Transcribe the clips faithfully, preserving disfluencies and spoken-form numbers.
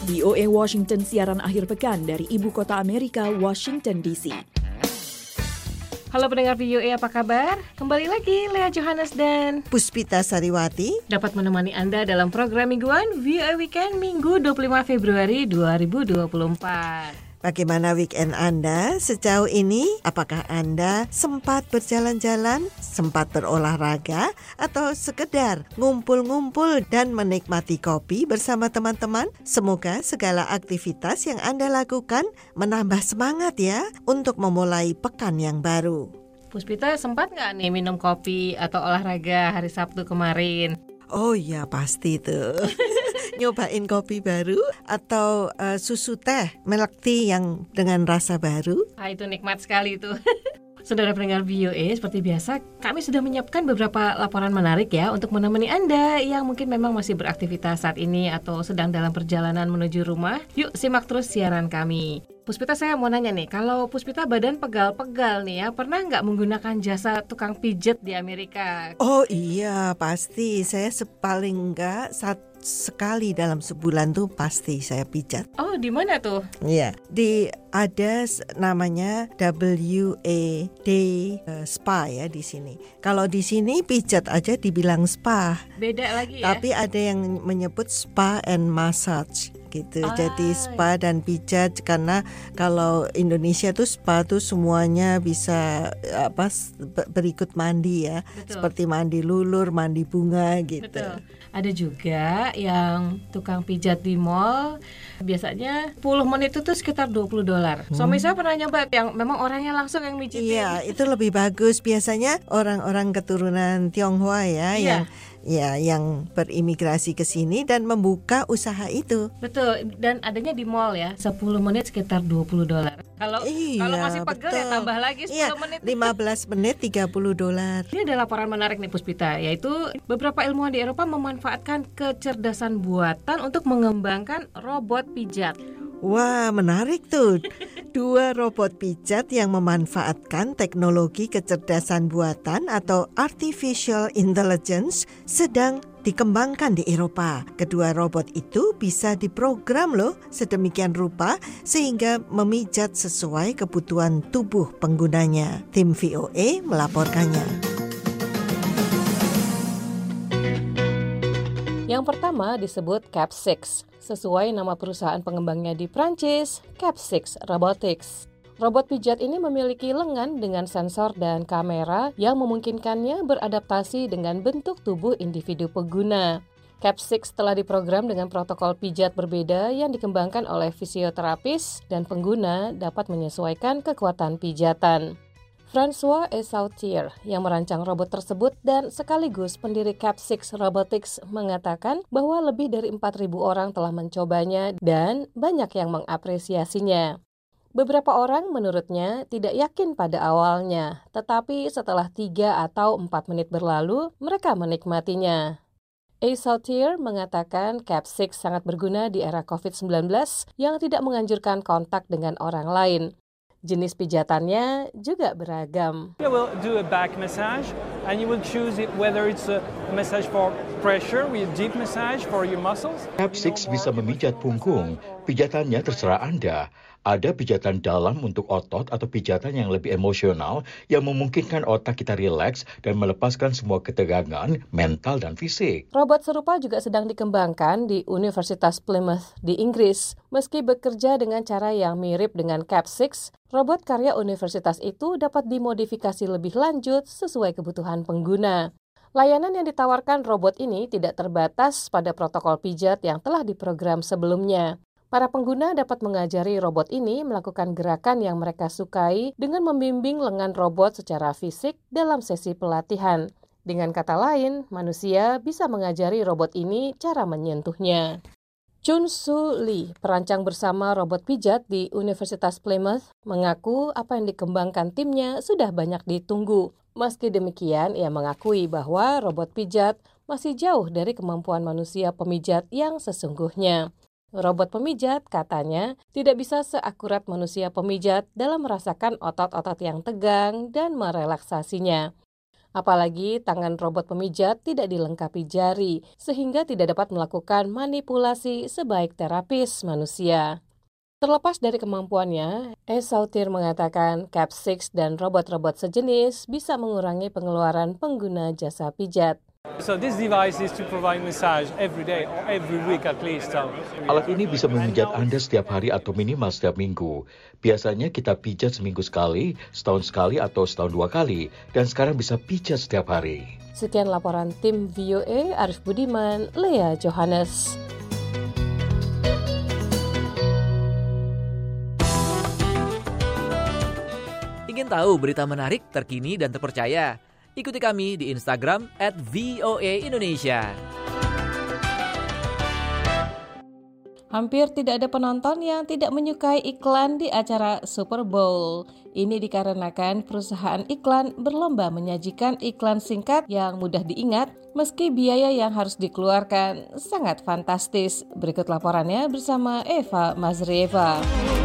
V O A Washington siaran akhir pekan dari Ibu Kota Amerika, Washington D C. Halo pendengar V O A, apa kabar? Kembali lagi Lea Johannes dan Puspita Sariwati dapat menemani Anda dalam program mingguan V O A Weekend Minggu dua puluh lima Februari dua ribu dua puluh empat. Bagaimana weekend Anda sejauh ini? Apakah Anda sempat berjalan-jalan, sempat berolahraga, atau sekedar ngumpul-ngumpul dan menikmati kopi bersama teman-teman? Semoga segala aktivitas yang Anda lakukan menambah semangat ya untuk memulai pekan yang baru. Puspita sempat nggak nih minum kopi atau olahraga hari Sabtu kemarin? Oh iya pasti tuh. Nyobain kopi baru atau uh, susu teh, milk tea yang dengan rasa baru. Ah, itu nikmat sekali tuh. Saudara pendengar V O A, seperti biasa kami sudah menyiapkan beberapa laporan menarik ya untuk menemani Anda yang mungkin memang masih beraktivitas saat ini atau sedang dalam perjalanan menuju rumah. Yuk simak terus siaran kami. Puspita, saya mau nanya nih, kalau Puspita badan pegal-pegal nih ya, pernah nggak menggunakan jasa tukang pijet di Amerika? Oh iya pasti, saya paling enggak satu sekali dalam sebulan tuh pasti saya pijat. Oh, di mana tuh? Iya, di ada namanya W A D uh, spa ya di sini. Kalau di sini pijat aja dibilang spa. Beda lagi ya. Tapi ada yang menyebut spa and massage gitu. Ah. Jadi spa dan pijat, karena kalau Indonesia tuh spa tuh semuanya bisa apa berikut mandi ya. Betul. Seperti mandi lulur, mandi bunga gitu. Betul. Ada juga yang tukang pijat di mall, biasanya sepuluh menit itu tuh sekitar dua puluh dolar. Suami saya pernah nyoba yang memang orangnya langsung yang mijitin. Iya, itu lebih bagus. Biasanya orang-orang keturunan Tionghoa ya, Iya. yang ya yang berimigrasi ke sini dan membuka usaha itu. Betul, dan adanya di mall ya. sepuluh menit sekitar dua puluh dolar. Kalau Iya, kalau masih pegel ya betul. tambah lagi sepuluh Iya, menit. lima belas menit tiga puluh dolar. Ini ada laporan menarik nih Puspita, yaitu beberapa ilmuwan di Eropa memanfaatkan kecerdasan buatan untuk mengembangkan robot pijat. Wah, menarik tuh. Dua robot pijat yang memanfaatkan teknologi kecerdasan buatan atau artificial intelligence sedang dikembangkan di Eropa. Kedua robot itu bisa diprogram loh sedemikian rupa sehingga memijat sesuai kebutuhan tubuh penggunanya. Tim V O A melaporkannya. Yang pertama disebut Cap enam, sesuai nama perusahaan pengembangnya di Prancis, Cap enam Robotics. Robot pijat ini memiliki lengan dengan sensor dan kamera yang memungkinkannya beradaptasi dengan bentuk tubuh individu pengguna. Cap enam telah diprogram dengan protokol pijat berbeda yang dikembangkan oleh fisioterapis dan pengguna dapat menyesuaikan kekuatan pijatan. François Esautier yang merancang robot tersebut dan sekaligus pendiri Cap enam Robotics mengatakan bahwa lebih dari empat ribu orang telah mencobanya dan banyak yang mengapresiasinya. Beberapa orang menurutnya tidak yakin pada awalnya, tetapi setelah tiga atau empat menit berlalu, mereka menikmatinya. Esautier mengatakan Cap enam sangat berguna di era covid sembilan belas yang tidak menganjurkan kontak dengan orang lain. Jenis pijatannya juga beragam. You will do a back massage and you will choose it whether it's a massage for pressure with deep massage for your muscles. Cap enam bisa memijat punggung. Pijatannya terserah Anda. Ada pijatan dalam untuk otot atau pijatan yang lebih emosional yang memungkinkan otak kita rileks dan melepaskan semua ketegangan mental dan fisik. Robot serupa juga sedang dikembangkan di Universitas Plymouth di Inggris. Meski bekerja dengan cara yang mirip dengan Cap enam, robot karya universitas itu dapat dimodifikasi lebih lanjut sesuai kebutuhan pengguna. Layanan yang ditawarkan robot ini tidak terbatas pada protokol pijat yang telah diprogram sebelumnya. Para pengguna dapat mengajari robot ini melakukan gerakan yang mereka sukai dengan membimbing lengan robot secara fisik dalam sesi pelatihan. Dengan kata lain, manusia bisa mengajari robot ini cara menyentuhnya. Chun Soo Lee, perancang bersama robot pijat di Universitas Plymouth, mengaku apa yang dikembangkan timnya sudah banyak ditunggu. Meski demikian, ia mengakui bahwa robot pijat masih jauh dari kemampuan manusia pemijat yang sesungguhnya. Robot pemijat, katanya, tidak bisa seakurat manusia pemijat dalam merasakan otot-otot yang tegang dan merelaksasinya. Apalagi tangan robot pemijat tidak dilengkapi jari, sehingga tidak dapat melakukan manipulasi sebaik terapis manusia. Terlepas dari kemampuannya, E. Sautir mengatakan Cap enam dan robot-robot sejenis bisa mengurangi pengeluaran pengguna jasa pijat. So this device is to provide massage every day or every week at least. So, Alat ini bisa memijat Anda setiap hari atau minimal setiap minggu. Biasanya kita pijat seminggu sekali, setahun sekali atau setahun dua kali, dan sekarang bisa pijat setiap hari. Sekian laporan tim V O A, Arif Budiman, Lea Johannes. Ingin tahu berita menarik, terkini, dan terpercaya? Ikuti kami di Instagram at V O A Indonesia. Hampir tidak ada penonton yang tidak menyukai iklan di acara Super Bowl. Ini dikarenakan perusahaan iklan berlomba menyajikan iklan singkat yang mudah diingat, meski biaya yang harus dikeluarkan sangat fantastis. Berikut laporannya bersama Eva Mazrieva.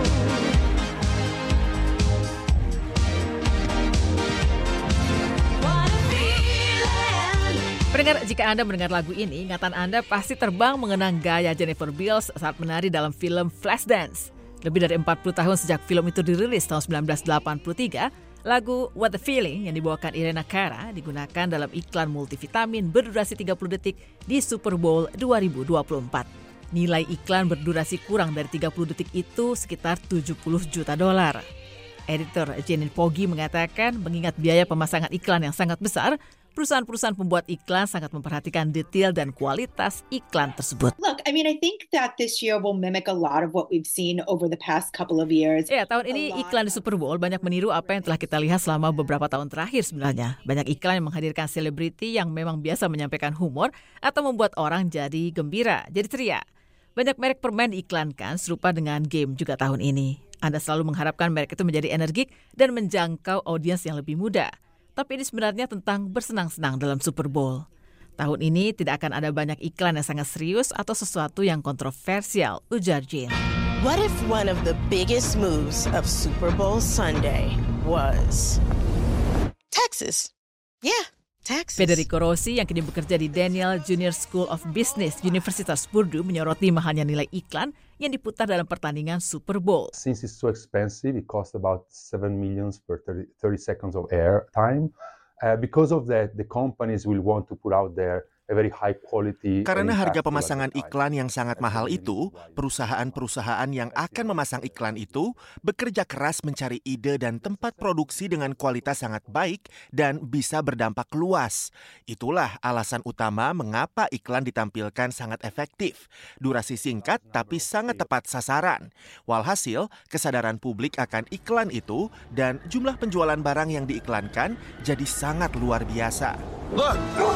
Pendengar, jika Anda mendengar lagu ini, ingatan Anda pasti terbang mengenang gaya Jennifer Beals saat menari dalam film Flashdance. Lebih dari empat puluh tahun sejak film itu dirilis tahun sembilan belas delapan puluh tiga, lagu What the Feeling yang dibawakan Irena Cara digunakan dalam iklan multivitamin berdurasi tiga puluh detik di Super Bowl dua ribu dua puluh empat. Nilai iklan berdurasi kurang dari tiga puluh detik itu sekitar tujuh puluh juta dolar. Editor Janine Poggi mengatakan mengingat biaya pemasangan iklan yang sangat besar, perusahaan-perusahaan pembuat iklan sangat memperhatikan detail dan kualitas iklan tersebut. Look, I mean, I think that this year will mimic a lot of what we've seen over the past couple of years. Ya, tahun ini iklan di Super Bowl banyak meniru apa yang telah kita lihat selama beberapa tahun terakhir sebenarnya. Banyak iklan yang menghadirkan selebriti yang memang biasa menyampaikan humor atau membuat orang jadi gembira, jadi ceria. Banyak merek permen diiklankan serupa dengan game juga tahun ini. Anda selalu mengharapkan merek itu menjadi energik dan menjangkau audiens yang lebih muda. Tapi ini sebenarnya tentang bersenang-senang dalam Super Bowl. Tahun ini tidak akan ada banyak iklan yang sangat serius atau sesuatu yang kontroversial, ujar Jane. What if one of the biggest moves of Super Bowl Sunday was Texas? Yeah, Texas. Federico Rossi yang kini bekerja di Daniel Junior School of Business, Universitas Purdue, menyoroti mahalnya nilai iklan yang diputar dalam pertandingan Super Bowl. Since it's so expensive, it costs about seven million per thirty, thirty seconds of air time. Uh, because of that, the companies will want to put out there a very high quality. Karena harga pemasangan iklan yang sangat mahal itu, perusahaan-perusahaan yang akan memasang iklan itu bekerja keras mencari ide dan tempat produksi dengan kualitas sangat baik dan bisa berdampak luas. Itulah alasan utama mengapa iklan ditampilkan sangat efektif. Durasi singkat tapi sangat tepat sasaran. Walhasil, kesadaran publik akan iklan itu dan jumlah penjualan barang yang diiklankan jadi sangat luar biasa. Look!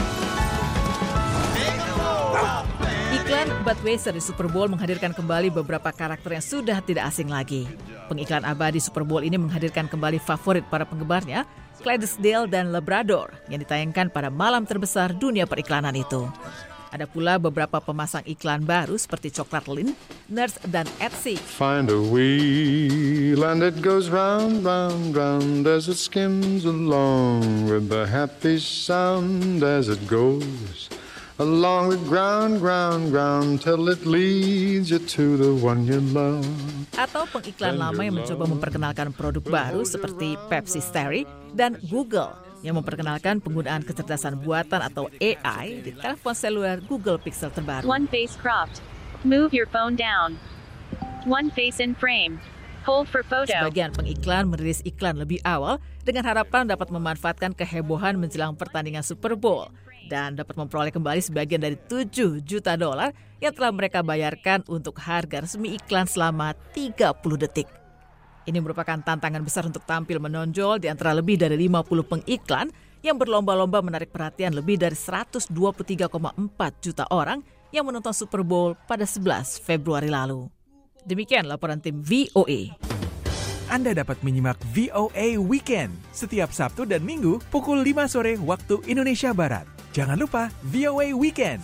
Iklan Budweiser di Super Bowl menghadirkan kembali beberapa karakter yang sudah tidak asing lagi. Pengiklan abadi Super Bowl ini menghadirkan kembali favorit para penggemarnya, Clydesdale dan Labrador, yang ditayangkan pada malam terbesar dunia periklanan itu. Ada pula beberapa pemasang iklan baru seperti Coklat Lin, Nurse, dan Etsy. Find a wheel and it goes round, round, round as it skims along with the happy sound as it goes. Along the ground, ground, ground, till it leads you to the one you love. Atau pengiklan lama yang mencoba memperkenalkan produk baru seperti Pepsi Starry dan Google yang memperkenalkan penggunaan kecerdasan buatan atau A I di telepon seluler Google Pixel terbaru. One face cropped. Move your phone down. One face in frame. Hold for photo. Sebagian pengiklan merilis iklan lebih awal dengan harapan dapat memanfaatkan kehebohan menjelang pertandingan Super Bowl dan dapat memperoleh kembali sebagian dari tujuh juta dolar yang telah mereka bayarkan untuk harga resmi iklan selama tiga puluh detik. Ini merupakan tantangan besar untuk tampil menonjol di antara lebih dari lima puluh pengiklan yang berlomba-lomba menarik perhatian lebih dari seratus dua puluh tiga koma empat juta orang yang menonton Super Bowl pada sebelas Februari lalu. Demikian laporan tim V O A. Anda dapat menyimak V O A Weekend setiap Sabtu dan Minggu pukul lima sore waktu Indonesia Barat. Jangan lupa V O A Weekend.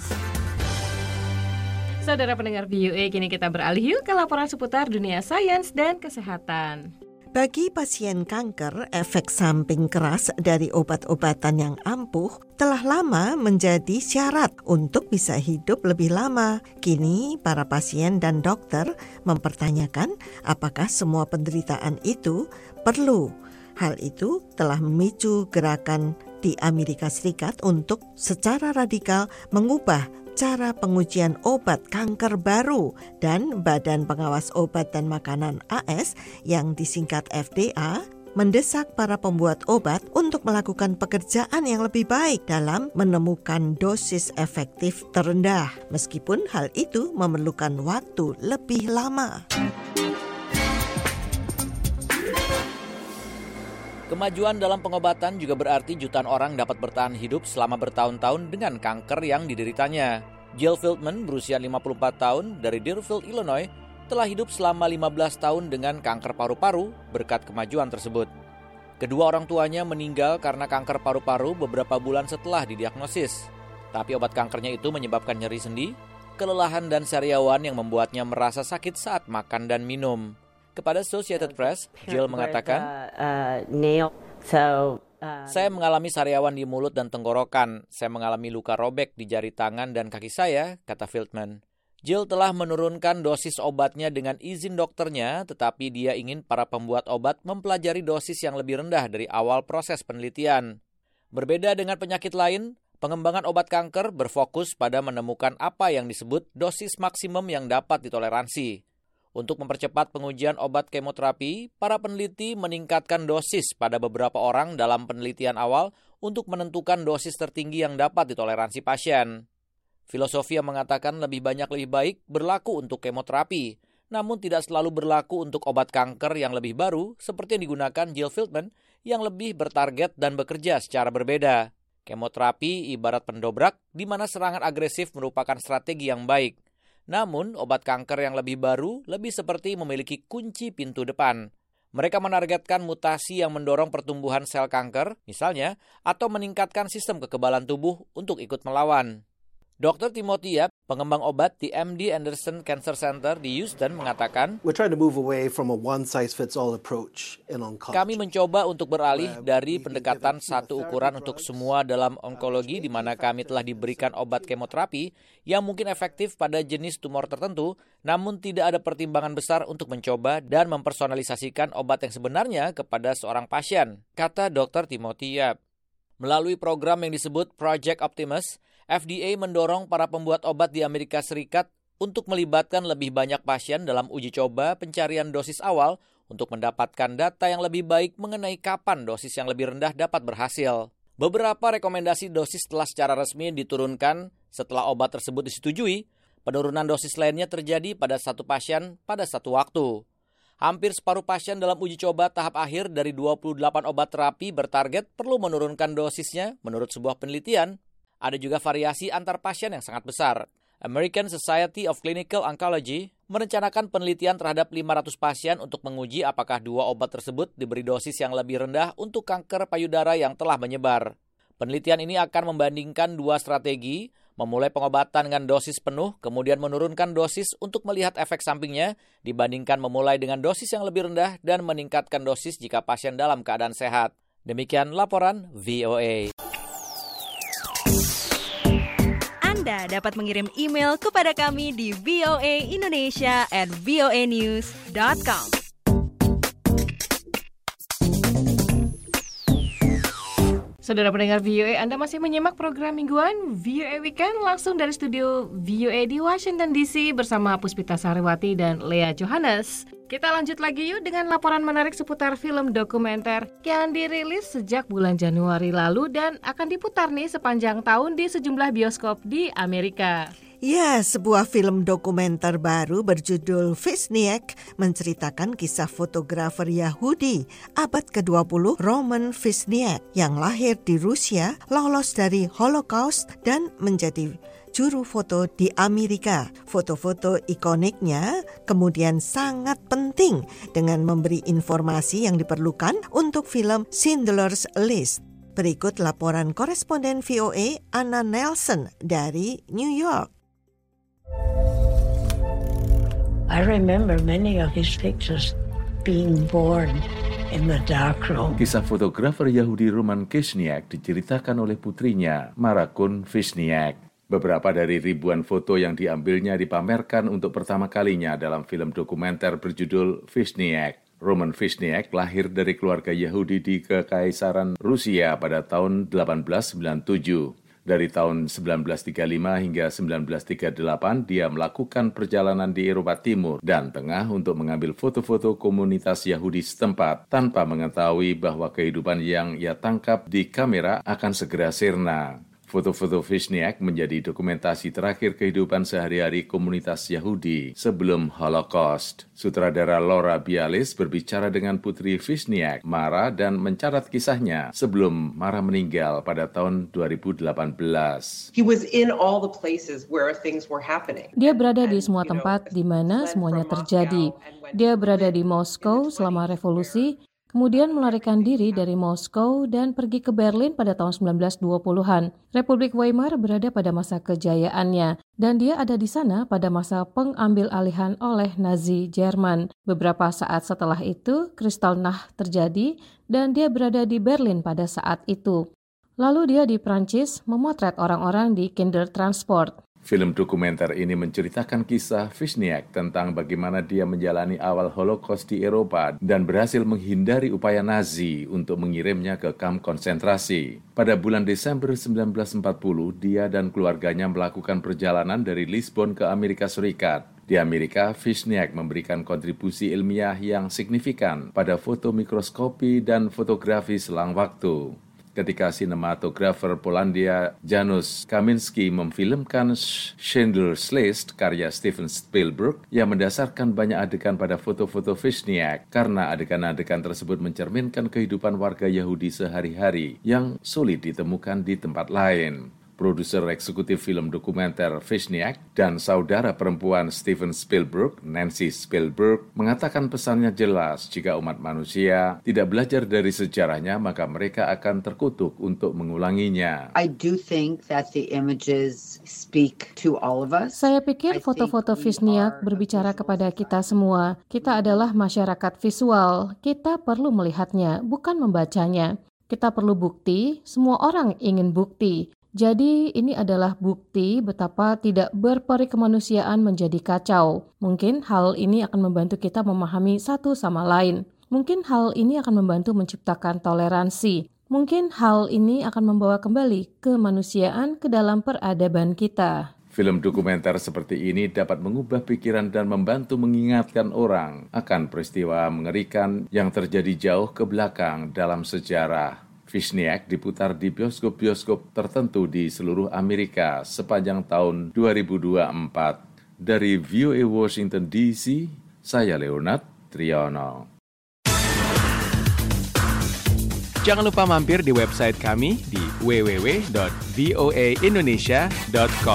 Saudara pendengar V O A, kini kita beralih yuk ke laporan seputar dunia sains dan kesehatan. Bagi pasien kanker, efek samping keras dari obat-obatan yang ampuh telah lama menjadi syarat untuk bisa hidup lebih lama. Kini, para pasien dan dokter mempertanyakan apakah semua penderitaan itu perlu. Hal itu telah memicu gerakan di Amerika Serikat untuk secara radikal mengubah cara pengujian obat kanker baru, dan Badan Pengawas Obat dan Makanan A S yang disingkat F D A mendesak para pembuat obat untuk melakukan pekerjaan yang lebih baik dalam menemukan dosis efektif terendah, meskipun hal itu memerlukan waktu lebih lama. Kemajuan dalam pengobatan juga berarti jutaan orang dapat bertahan hidup selama bertahun-tahun dengan kanker yang dideritanya. Jill Fieldman berusia lima puluh empat tahun dari Deerfield, Illinois, telah hidup selama lima belas tahun dengan kanker paru-paru berkat kemajuan tersebut. Kedua orang tuanya meninggal karena kanker paru-paru beberapa bulan setelah didiagnosis. Tapi obat kankernya itu menyebabkan nyeri sendi, kelelahan dan sariawan yang membuatnya merasa sakit saat makan dan minum. Kepada Associated Press, Jill mengatakan, saya mengalami sariawan di mulut dan tenggorokan. Saya mengalami luka robek di jari tangan dan kaki saya, kata Fieldman. Jill telah menurunkan dosis obatnya dengan izin dokternya, tetapi dia ingin para pembuat obat mempelajari dosis yang lebih rendah dari awal proses penelitian. Berbeda dengan penyakit lain, pengembangan obat kanker berfokus pada menemukan apa yang disebut dosis maksimum yang dapat ditoleransi. Untuk mempercepat pengujian obat kemoterapi, para peneliti meningkatkan dosis pada beberapa orang dalam penelitian awal untuk menentukan dosis tertinggi yang dapat ditoleransi pasien. Filosofi yang mengatakan lebih banyak lebih baik berlaku untuk kemoterapi, namun tidak selalu berlaku untuk obat kanker yang lebih baru seperti yang digunakan Jill Fieldman yang lebih bertarget dan bekerja secara berbeda. Kemoterapi ibarat pendobrak di mana serangan agresif merupakan strategi yang baik. Namun, obat kanker yang lebih baru lebih seperti memiliki kunci pintu depan. Mereka menargetkan mutasi yang mendorong pertumbuhan sel kanker, misalnya, atau meningkatkan sistem kekebalan tubuh untuk ikut melawan. dokter Timothy Yap, pengembang obat di M D Anderson Cancer Center di Houston, mengatakan, We're trying to move away from a one-size-fits-all approach in oncology. Kami mencoba untuk beralih dari pendekatan satu ukuran untuk semua dalam onkologi, di mana kami telah diberikan obat kemoterapi yang mungkin efektif pada jenis tumor tertentu, namun tidak ada pertimbangan besar untuk mencoba dan mempersonalisasikan obat yang sebenarnya kepada seorang pasien, kata dokter Timothy Yap. Melalui program yang disebut Project Optimus, F D A mendorong para pembuat obat di Amerika Serikat untuk melibatkan lebih banyak pasien dalam uji coba pencarian dosis awal untuk mendapatkan data yang lebih baik mengenai kapan dosis yang lebih rendah dapat berhasil. Beberapa rekomendasi dosis telah secara resmi diturunkan setelah obat tersebut disetujui. Penurunan dosis lainnya terjadi pada satu pasien pada satu waktu. Hampir separuh pasien dalam uji coba tahap akhir dari dua puluh delapan obat terapi bertarget perlu menurunkan dosisnya menurut sebuah penelitian. Ada juga variasi antar pasien yang sangat besar. American Society of Clinical Oncology merencanakan penelitian terhadap lima ratus pasien untuk menguji apakah dua obat tersebut diberi dosis yang lebih rendah untuk kanker payudara yang telah menyebar. Penelitian ini akan membandingkan dua strategi, memulai pengobatan dengan dosis penuh, kemudian menurunkan dosis untuk melihat efek sampingnya, dibandingkan memulai dengan dosis yang lebih rendah dan meningkatkan dosis jika pasien dalam keadaan sehat. Demikian laporan V O A. Anda dapat mengirim email kepada kami di voaindonesia at voanews dot com. Saudara pendengar V O A, Anda masih menyimak program mingguan V O A Weekend langsung dari studio V O A di Washington D C bersama Puspita Sariwati dan Lea Johannes. Kita lanjut lagi yuk dengan laporan menarik seputar film dokumenter yang dirilis sejak bulan Januari lalu dan akan diputar nih sepanjang tahun di sejumlah bioskop di Amerika. Ya, sebuah film dokumenter baru berjudul Vizniak menceritakan kisah fotografer Yahudi abad kedua puluh Roman Vizniak yang lahir di Rusia, lolos dari Holocaust dan menjadi juru foto di Amerika. Foto-foto ikoniknya kemudian sangat penting dengan memberi informasi yang diperlukan untuk film Schindler's List. Berikut laporan koresponden V O A Anna Nelson dari New York. I remember many of his pictures being born in the dark room. Kisah fotografer Yahudi Roman Kishniak diceritakan oleh putrinya, Marakun Vishniak. Beberapa dari ribuan foto yang diambilnya dipamerkan untuk pertama kalinya dalam film dokumenter berjudul Vishniak. Roman Vishniak lahir dari keluarga Yahudi di Kekaisaran Rusia pada tahun delapan belas sembilan puluh tujuh. Dari tahun sembilan belas tiga puluh lima hingga sembilan belas tiga puluh delapan, dia melakukan perjalanan di Eropa Timur dan Tengah untuk mengambil foto-foto komunitas Yahudi setempat tanpa mengetahui bahwa kehidupan yang ia tangkap di kamera akan segera sirna. Foto-foto Vishniak menjadi dokumentasi terakhir kehidupan sehari-hari komunitas Yahudi sebelum Holocaust. Sutradara Laura Bialis berbicara dengan putri Vishniak, Mara, dan mencatat kisahnya sebelum Mara meninggal pada tahun dua ribu delapan belas. He was in all the places where things were happening. Dia berada di semua tempat di mana semuanya terjadi. Dia berada di Moskow selama revolusi, kemudian melarikan diri dari Moskow dan pergi ke Berlin pada tahun sembilan belas dua puluhan. Republik Weimar berada pada masa kejayaannya, dan dia ada di sana pada masa pengambil alihan oleh Nazi Jerman. Beberapa saat setelah itu, Kristallnacht terjadi, dan dia berada di Berlin pada saat itu. Lalu dia di Prancis memotret orang-orang di Kindertransport. Film dokumenter ini menceritakan kisah Vishniak tentang bagaimana dia menjalani awal Holocaust di Eropa dan berhasil menghindari upaya Nazi untuk mengirimnya ke kamp konsentrasi. Pada bulan Desember sembilan belas empat puluh, dia dan keluarganya melakukan perjalanan dari Lisbon ke Amerika Serikat. Di Amerika, Vishniak memberikan kontribusi ilmiah yang signifikan pada foto mikroskopi dan fotografi selang waktu. Ketika sinematografer Polandia Janusz Kaminski memfilmkan Schindler's List karya Steven Spielberg yang mendasarkan banyak adegan pada foto-foto Vishniak karena adegan-adegan tersebut mencerminkan kehidupan warga Yahudi sehari-hari yang sulit ditemukan di tempat lain. Produser eksekutif film dokumenter Vishniak dan saudara perempuan Steven Spielberg, Nancy Spielberg, mengatakan pesannya jelas, jika umat manusia tidak belajar dari sejarahnya, maka mereka akan terkutuk untuk mengulanginya. I do think that the images speak to all of us. Saya pikir foto-foto Vishniak berbicara kepada kita semua. Kita adalah masyarakat visual. Kita perlu melihatnya, bukan membacanya. Kita perlu bukti, semua orang ingin bukti. Jadi ini adalah bukti betapa tidak berperi kemanusiaan menjadi kacau. Mungkin hal ini akan membantu kita memahami satu sama lain. Mungkin hal ini akan membantu menciptakan toleransi. Mungkin hal ini akan membawa kembali kemanusiaan ke dalam peradaban kita. Film dokumenter seperti ini dapat mengubah pikiran dan membantu mengingatkan orang akan peristiwa mengerikan yang terjadi jauh ke belakang dalam sejarah. Vishniak diputar di bioskop-bioskop tertentu di seluruh Amerika sepanjang tahun dua ribu dua puluh empat. Dari V O A Washington D C, saya Leonard Triono. Jangan lupa mampir di website kami di w w w dot v o a indonesia dot com.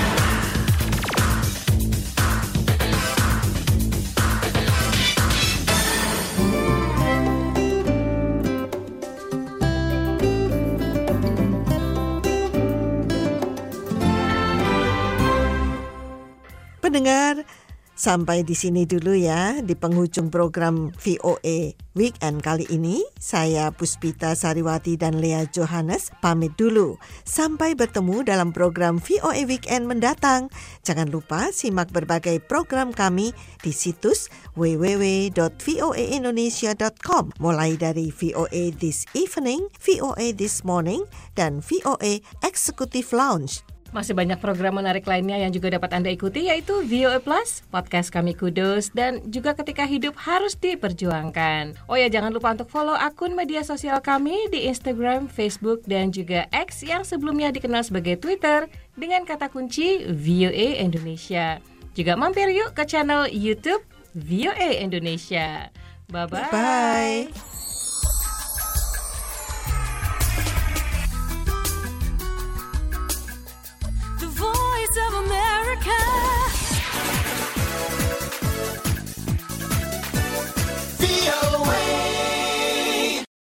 Pendengar, sampai di sini dulu ya di penghujung program V O A Weekend kali ini. Saya Puspita Sariwati dan Lea Johannes pamit dulu. Sampai bertemu dalam program V O A Weekend mendatang. Jangan lupa simak berbagai program kami di situs w w w dot v o a indonesia dot com, mulai dari V O A This Evening, V O A This Morning, dan V O A Executive Lounge. Masih banyak program menarik lainnya yang juga dapat Anda ikuti, yaitu V O A Plus, podcast kami Kudus, dan juga Ketika Hidup Harus Diperjuangkan. Oh ya, jangan lupa untuk follow akun media sosial kami di Instagram, Facebook, dan juga X yang sebelumnya dikenal sebagai Twitter dengan kata kunci V O A Indonesia. Juga mampir yuk ke channel YouTube V O A Indonesia. Bye-bye. Bye.